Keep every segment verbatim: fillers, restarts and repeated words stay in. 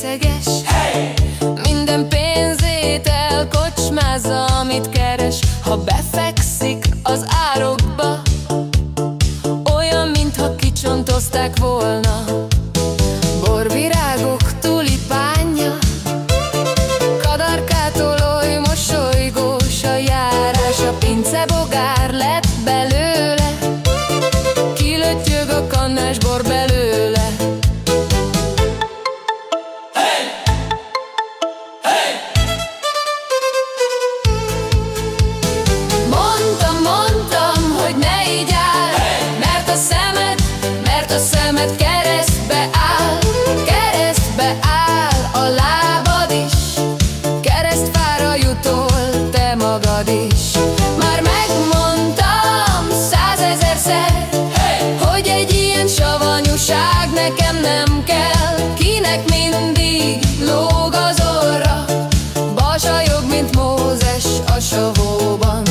részeges. Hey! Minden pénzét elkocsmázza, amit keres. Ha befekszik az árokba, olyan, mintha kicsontozták volna. Borvirágok tulipánja, kadarkától oly mosolygós a járás. A pincebogár lett belőle, kilöttyög a kannásbor belőle. Hey! Hey! Mondtam, mondtam, hogy ne így áll, hey! Mert a szemed, mert a szemed keresztbe áll. Keresztbe áll a lábad is, keresztfára jutol te magad is. Már megmondtam százezerszer, hey! Hogy egy ilyen savanyúság nekem nem kell. Kinek mindig lóg az orra, basajog, mint Mózes a savóban.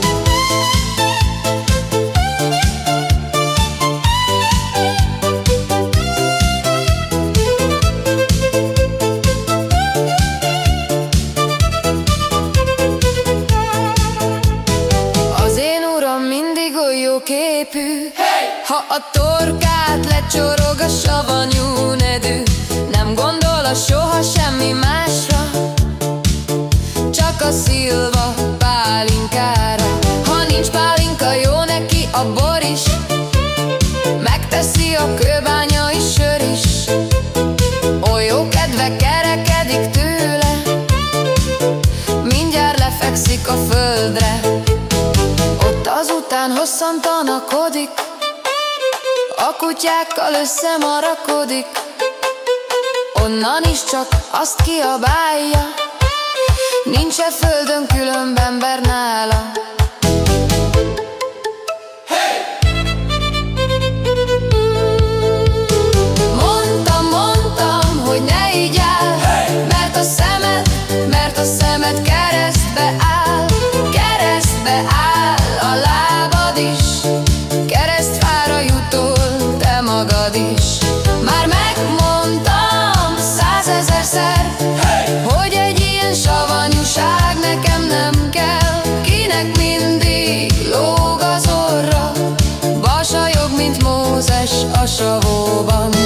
Képű, hey! Ha a torkát lecsorog a savanyú nedű, nem gondol a soha semmi másra, csak a szilva pálinkára. Ha nincs pálinka, jó neki a bor is, megteszi a kőbányai sör is. Oly jó kedve kerekedik tőle, mindjárt lefekszik a földre. Ott azután hosszan tanakodik, a kutyákkal összemarakodik. Onnan is csak azt kiabálja, nincs e földön különb ember nála. Mondtam, mondtam, hogy ne így áll, mert a szemed, mert a szemed keresztbe áll. Keresztbe áll a lábad is, keresztfára jutol te magad is. Már megmondtam százezerszer, hey! Hogy egy ilyen savanyúság nekem nem kell. Kinek mindig lóg az orra, basajog, mint Mózes a savóban.